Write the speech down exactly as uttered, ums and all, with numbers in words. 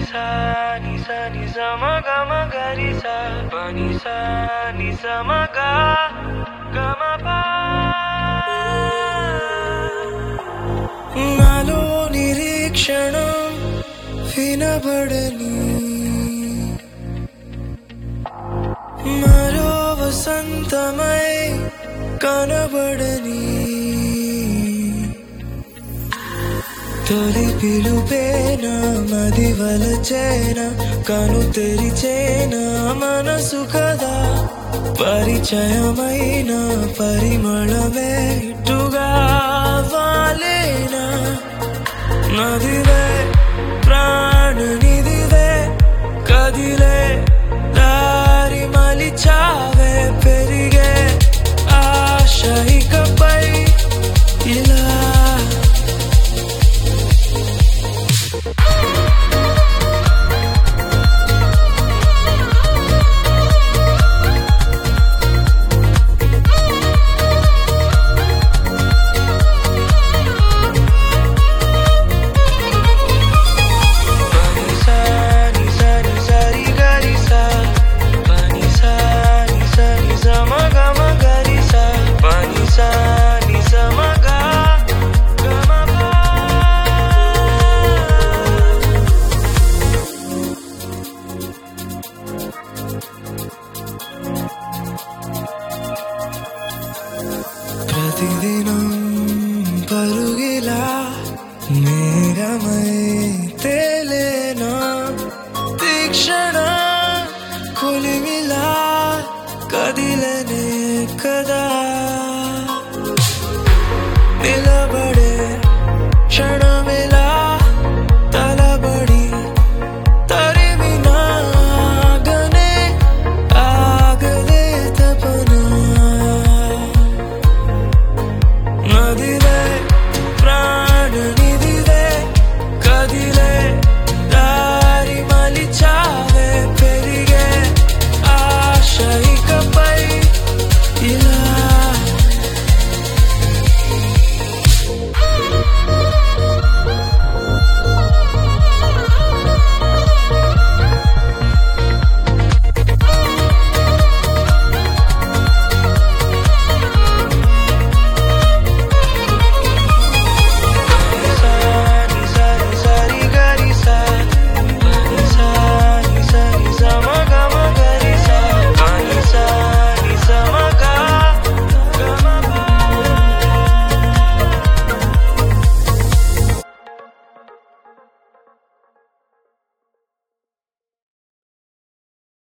sa ni sa ni sa ma ga ma ga ri sa pa ni sa ni sa ma ga ga ma pa nalo nirikshanam vinabadani maro vasantamai kanabadani తొలి పిలుపేనా మది వలచేనా కను తెరిచేనా మనసు కదా పరిచయమైన పరిమళమే ఇటుగా వాలేనా నదివే ప్రాణనిదివే కదిలే